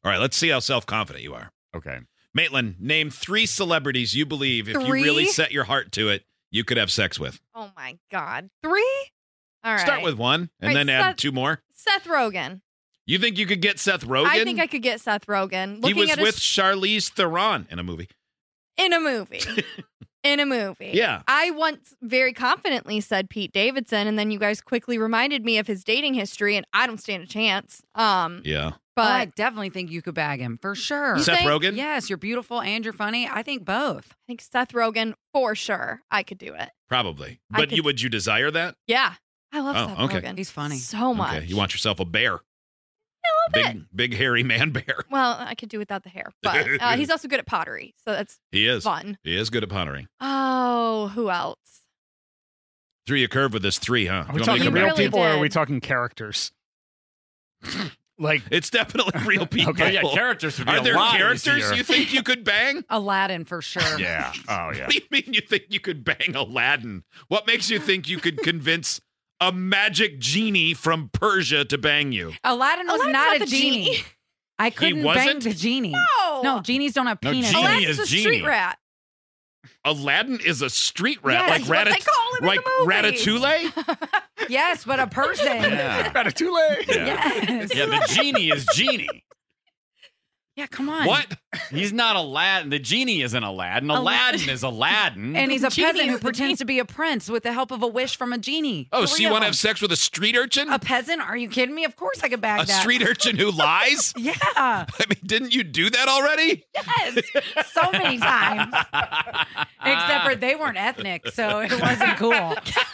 All right, let's see how self-confident you are. Okay. Maitland, name 3 celebrities you believe if you 3? really set your heart to it, you could have sex with. Oh, my God. 3? All right. Start with 1 and All then right, add Seth- 2 more. Seth Rogen. You think you could get Seth Rogen? I think I could get Seth Rogen. He Looking was at with Charlize Theron in a movie. in a movie. In a movie. Yeah. I once very confidently said Pete Davidson, and then you guys quickly reminded me of his dating history, and I don't stand a chance. Yeah. But I definitely think you could bag him for sure. You Seth think? Rogen? Yes, you're beautiful and you're funny. I think both. I think Seth Rogen, for sure, I could do it. Probably. I But could- would you desire that? Yeah. I love Oh, Seth okay. Rogen. He's funny. So much. Okay. You want yourself a bear. a little bit. Big hairy man bear. Well, I could do without the hair. But he's also good at pottery, so that's He is. fun. He is good at pottering. Oh, who else? Threw you a curve with this 3, huh? Are we You want me to talking come real back? really people or are did. we talking characters? Like, It's definitely real people. Okay, yeah, characters would be Are a there lot characters easier. you think you could bang? Aladdin for sure. Yeah. Oh, yeah. What do you mean you think you could bang Aladdin? What makes you think you could convince a magic genie from Persia to bang you? Aladdin was Aladdin's not a the genie. I couldn't bang wasn't? the genie. No. No, genies don't have No, penis. genie Aladdin's is a street genie. rat. Aladdin is a street rat, Yes, like That's what they call him like in the movie. Ratatouille. Yes, but a person. Yeah. Ratatouille. Yeah. Yes. Yeah, the genie is genie. Yeah, come on. What? He's not Aladdin. The genie isn't Aladdin. Aladdin is Aladdin. And he's a Genie peasant who is the pretends to be a prince with the help of a wish from a genie. Oh, so Three you of want to them. have sex with a street urchin? A peasant? Are you kidding me? Of course I could bag A that. street urchin who lies? Yeah. I mean, didn't you do that already? Yes. So many times. Except for they weren't ethnic, so it wasn't cool.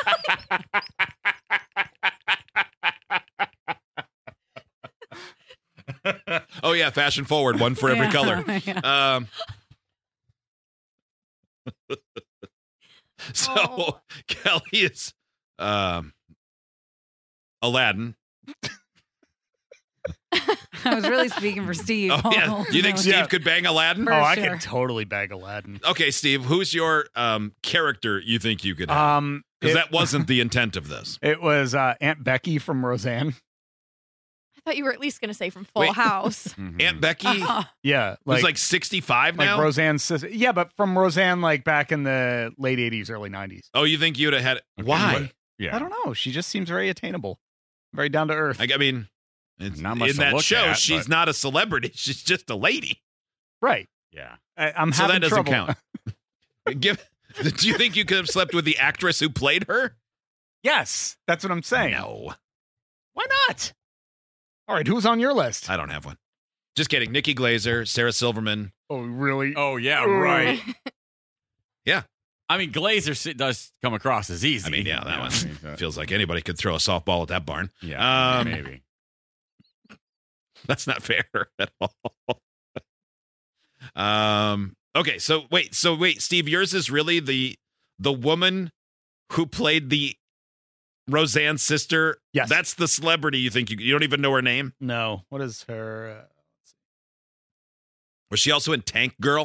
Oh yeah, fashion forward, one for every Yeah, color. yeah. So Oh. Kelly is Aladdin. I was really speaking for Steve. Oh yeah. Do you think Steve could bang Aladdin? For Oh, I sure. could totally bag Aladdin. Okay, Steve, who's your character you think you could have? Because It- that wasn't the intent of this. It was Aunt Becky from Roseanne. I thought you were at least going to say from Full Wait. House. Mhm. Aunt Becky Yeah, was like 65 like now? Roseanne's sister. Yeah, but from Roseanne, like back in the late 80s, early 90s. Oh, you think you'd have had Okay, Why? what- Yeah. I don't know. She just seems very attainable, very down to earth. I mean, it's, Not much in to that look show, at, she's but- not a celebrity. She's just a lady. Right. Yeah. I'm So having that doesn't trouble. count. Do you think you could have slept with the actress who played her? Yes, that's what I'm saying. No. Why not? All right, who's on your list? I don't have one. Just kidding. Nikki Glazer, Sarah Silverman. Oh, really? Oh, yeah, Ooh. right. Yeah. I mean, Glazer does come across as easy. I mean, yeah, that one I mean, feels like anybody could throw a softball at that barn. yeah, maybe. That's not fair at all. Okay, so wait, Steve, yours is really the woman who played the Roseanne sister. Yes. That's the celebrity you think you don't even know her name. No. What is her? Was she also in Tank Girl?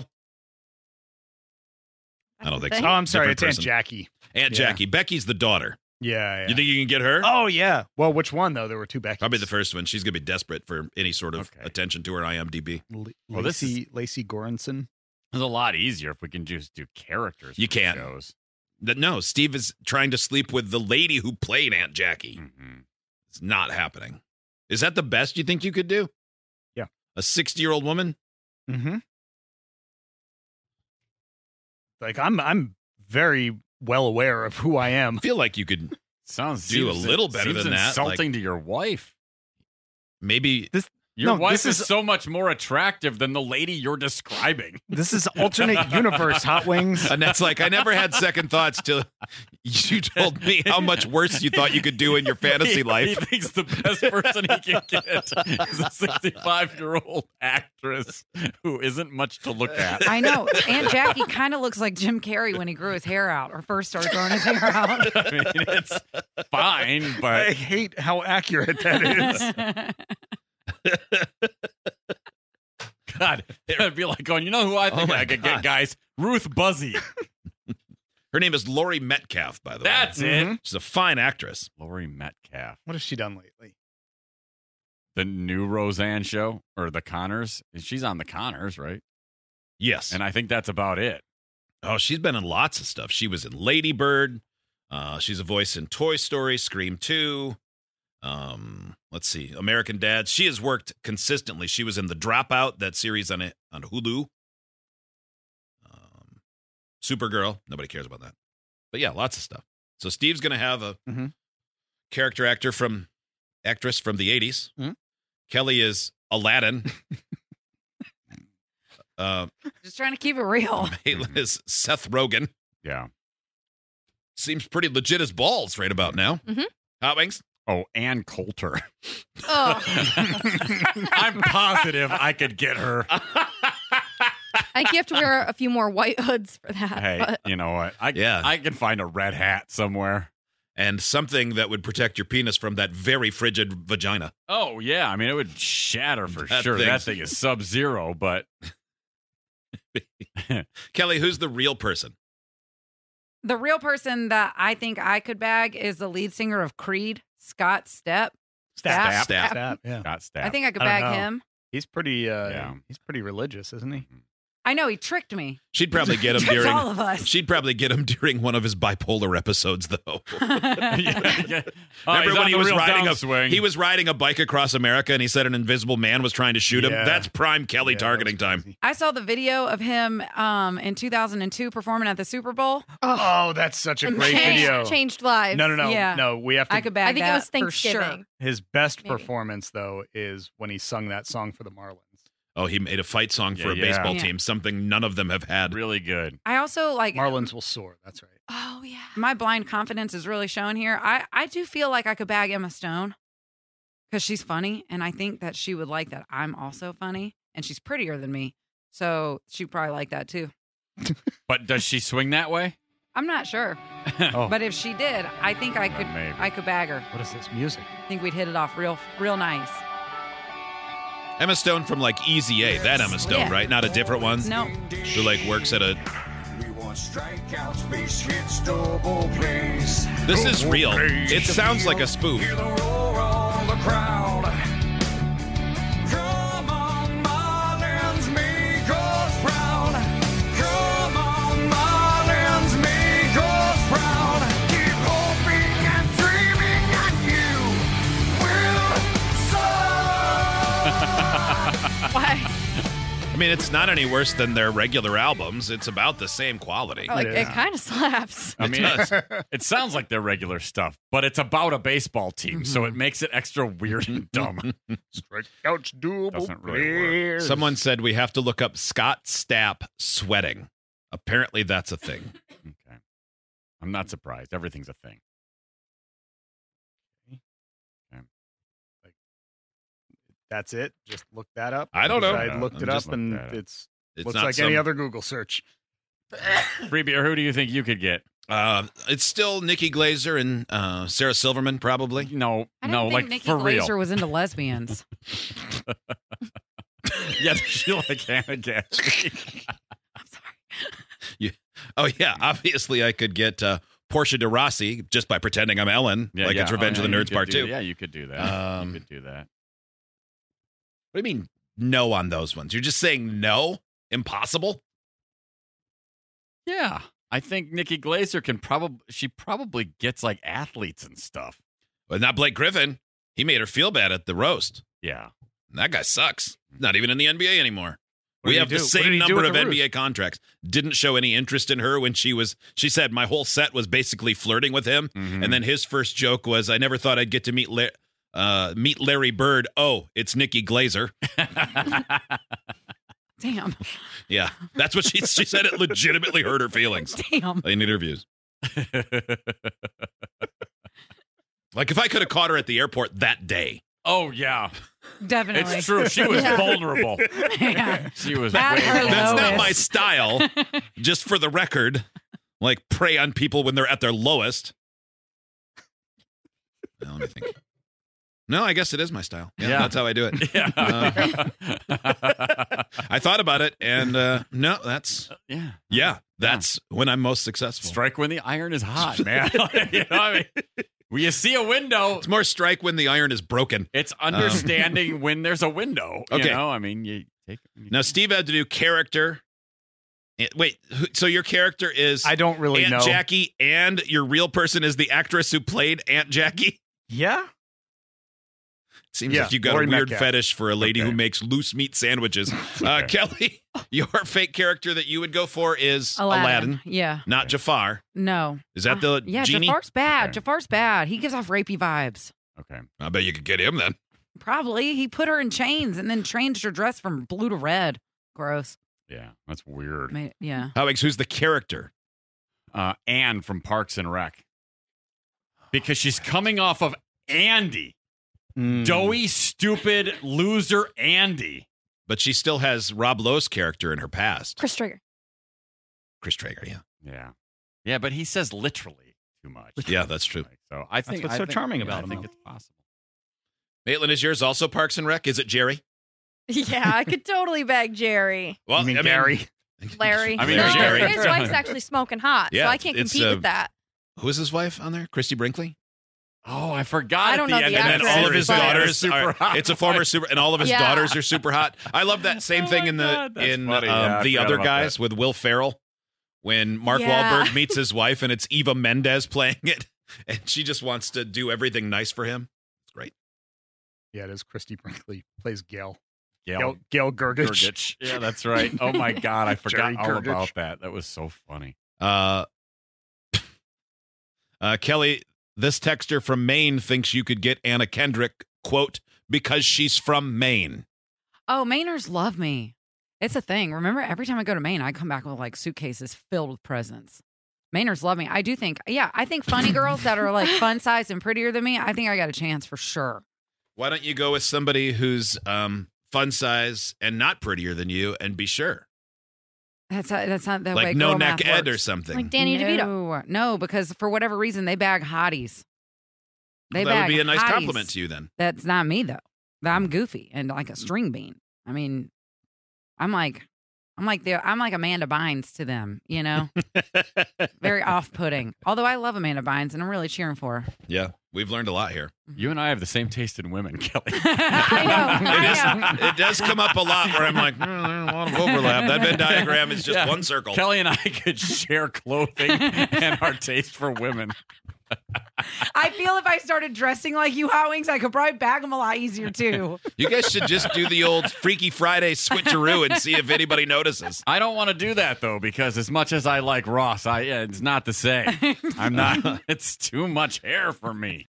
I don't think so. Oh, I'm sorry. Different It's person. Aunt Jackie. Aunt Yeah. Jackie. Becky's the daughter. Yeah, yeah. You think you can get her? Oh, yeah. Well, which one, though? There were two Beckys. Probably the first one. She's gonna be desperate for any sort of Okay. attention to her IMDb. Well, this Lacey Goranson. It's a lot easier if we can just do characters. You for can't. Shows. No, Steve is trying to sleep with the lady who played Aunt Jackie. Mhm. It's not happening. Is that the best you think you could do? Yeah. A 60-year-old woman? Mm-hmm. Like, I'm very well aware of who I am. I feel like you could Sounds Do a seems- little better seems than that, Insulting to your wife. maybe. Your No, wife this is is- so much more attractive than the lady you're describing. This is alternate universe Hot Wings. Annette's like, I never had second thoughts till you told me how much worse you thought you could do in your fantasy He life. thinks the best person he can get is a 65-year-old actress who isn't much to look at. I know. Aunt Jackie kind of looks like Jim Carrey when he grew his hair out or first started growing his hair out. I mean, it's fine, I but hate how accurate that is. God, it'd be like going, you know who I think Oh my I could God. get, guys? Ruth Buzzy. Her name is Laurie Metcalf, by the way. That's Mhm. it. She's a fine actress. Lori Metcalf. What has she done lately? the new Roseanne show or the Connors. She's on the Connors, right? Yes. And I think that's about it. Oh, she's been in lots of stuff. She was in Lady Bird. She's a voice in Toy Story, Scream 2. Let's see, American Dad. She has worked consistently. She was in The Dropout, that series on Hulu. Supergirl. Nobody cares about that. But yeah, lots of stuff. So Steve's going to have a actress from the 80s. Mhm. Kelly is Aladdin. Just trying to keep it real. Maitland is Seth Rogen. Yeah. Seems pretty legit as balls right about now. Mhm. Hot Wings? Oh, Ann Coulter. Oh, I'm positive I could get her. I think you have to wear a few more white hoods for that. Hey, but you know what? I can find a red hat somewhere. And something that would protect your penis from that very frigid vagina. Oh, yeah. I mean, it would shatter for That sure. thing's- That thing is sub-zero, but Kelly, who's the real person? The real person that I think I could bag is the lead singer of Creed, Scott Stapp. Stapp. Stapp. Stapp, yeah. got stabbed. I think I could I don't bag know. him. He's pretty Yeah. he's pretty religious, isn't he? I know he tricked me. She'd probably get him Tricked during. all of us. She'd probably get him during one of his bipolar episodes, though. yeah. Oh, Remember he's when on he the was real riding downswing. he was riding a bike across America, and he said an invisible man was trying to shoot him. Yeah. That's prime Kelly Yeah, targeting that was time. crazy. I saw the video of him in 2002 performing at the Super Bowl. Oh, that's such a and great changed, video. changed lives. No. Yeah. No, we have to I could bag I think that it was for sure. Thanksgiving. his best Maybe. performance though is when he sung that song for the Marlins. Oh, he made a fight song for a Yeah. baseball Yeah. team, something none of them have had. really good. I also like Marlins will soar. That's right. Oh yeah. my blind confidence is really shown here. I do feel like I could bag Emma Stone because she's funny, and I think that she would like that I'm also funny, and she's prettier than me, so she'd probably like that too. But does she swing that way? I'm not sure, Oh, but if she did, I think I could. Maybe. I could bag her. what is this music? I think we'd hit it off real nice. Emma Stone from like Easy A, that Emma Stone, Yeah. right? Not a different one. No, Who like works at a. We want strikeouts, base hits, double plays. This is real. It sounds like a spoof. Hear the roar of the crowd. Come on, Marlins, make us proud. Come on, Marlins, make us proud. Keep hoping and dreaming, and you will soar. Why? I mean, it's not any worse than their regular albums. It's about the same quality. Like Yeah. it kind of slaps. I mean, it sounds like their regular stuff, but it's about a baseball team, so it makes it extra weird and dumb. Strikeouts, double Doesn't really work. players. Someone said we have to look up Scott Stapp sweating. Apparently, that's a thing. Okay. I'm not surprised. Everything's a thing. That's it. Just look that up. I don't know. I looked it Just up, look and that up. it's It's looks not like any other Google search. Freebie, or who do you think you could get? It's still Nikki Glazer and Sarah Silverman, probably. No, I didn't no, think like Nikki for Glaser real. was into lesbians. Yeah, she like Hannah Gadsby. I'm sorry. Oh yeah, obviously I could get Portia de Rossi just by pretending I'm Ellen, Yeah, like yeah. it's Revenge Oh, of the yeah, you Nerds could Part do- 2. Yeah, you could do that. Um, You could do that. What do you mean no on those ones? You're just saying no? Impossible? Yeah, I think Nikki Glaser can probably gets like athletes and stuff. But not Blake Griffin. He made her feel bad at the roast. Yeah. That guy sucks. Not even in the NBA anymore. What We did have he the do? What same did he do number with of the NBA Roos? contracts. Didn't show any interest in her when she said my whole set was basically flirting with him. Mhm. And then his first joke was, I never thought I'd get to meet Larry Bird. Oh, it's Nikki Glazer. Damn. Yeah, that's what she said. It legitimately hurt her feelings Damn. in interviews. Like if I could have caught her at the airport that day. Oh yeah, Definitely. it's true. She was Yeah. vulnerable. Yeah. She was At way her vulnerable. That's not lowest. my style. Just for the record, like prey on people when they're at their lowest. Now, let me think. No, I guess it is my style. Yeah, Yeah. that's how I do it. Yeah. I thought about it, and no, that's yeah. that's when I'm most successful. Strike when the iron is hot, man. You know what I mean? You see a window. It's more strike when the iron is broken. It's understanding when there's a window. Okay. You know, I mean, you take it. Now, Steve had to do character. Wait, so your character is I don't really Aunt know. Jackie, and your real person is the actress who played Aunt Jackie? Yeah. Seems Yeah, like you got Lori a weird Metcalf. fetish for a lady Okay. who makes loose meat sandwiches. Kelly, your fake character that you would go for is Aladdin, Yeah. not Jafar. No. Is that the Yeah, genie? Jafar's bad. Okay. Jafar's bad. He gives off rapey vibes. Okay. I bet you could get him then. Probably. He put her in chains and then changed her dress from blue to red. Gross. Yeah, that's weird. Yeah. Alex, who's the character? Anne from Parks and Rec. Because she's coming off of Andy. Doughy, stupid, loser Andy. But she still has Rob Lowe's character in her past. Chris Traeger. Chris Traeger, yeah. Yeah. Yeah, but he says literally too much. Yeah, that's true. So I think what's I so think- charming yeah, about I him, think though. it's possible. Maitland, is yours also Parks and Rec? Is it Jerry? Yeah, I could totally bag Jerry. Well, You mean Gary? Larry. I mean, no, Jerry. his wife's actually smoking hot, Yeah, so I can't it's, compete with that. Who is his wife on there? Christy Brinkley? Oh, I forgot. I at don't the know end the of And that then all of his series, actress, daughters super are, hot. it's a former super, and all of his Yeah. daughters are super hot. I love that same Oh thing my in the God, that's in funny. Yeah, I the forgot other about guys that. with Will Ferrell when Mark Yeah. Wahlberg meets his wife and it's Eva Mendes playing it, and she just wants to do everything nice for him. It's great. Yeah, it is. Christy Brinkley plays Gail. Gail Gail Gergich. Gergich. Yeah, that's right. Oh my God, I forgot Jerry all Gergich. about that. That was so funny. Kelly, this texter from Maine thinks you could get Anna Kendrick, quote, because she's from Maine. Oh, Mainers love me. It's a thing. Remember, every time I go to Maine, I come back with like suitcases filled with presents. Mainers love me. I do think, I think funny girls that are like fun sized and prettier than me, I think I got a chance for sure. Why don't you go with somebody who's fun size and not prettier than you and be sure? That's not the way Like No girl Neck math Ed or works. something. Like Danny DeVito. No, because for whatever reason, they bag hotties. They Well, that would bag be a nice hotties. compliment to you then. That's not me though. I'm goofy and like a string bean. I mean, I'm like Amanda Bynes to them, you know? Very off-putting. Although I love Amanda Bynes and I'm really cheering for her. Yeah, we've learned a lot here. You and I have the same taste in women, Kelly. I know. It does come up a lot where I'm like, there's a lot of overlap. That Venn diagram is just Yeah. one circle. Kelly and I could share clothing and our taste for women. I feel if I started dressing like you, Hot Wings, I could probably bag them a lot easier too. You guys should just do the old Freaky Friday switcheroo and see if anybody notices. I don't want to do that though, because as much as I like Ross, it's not the same. I'm not. It's too much hair for me.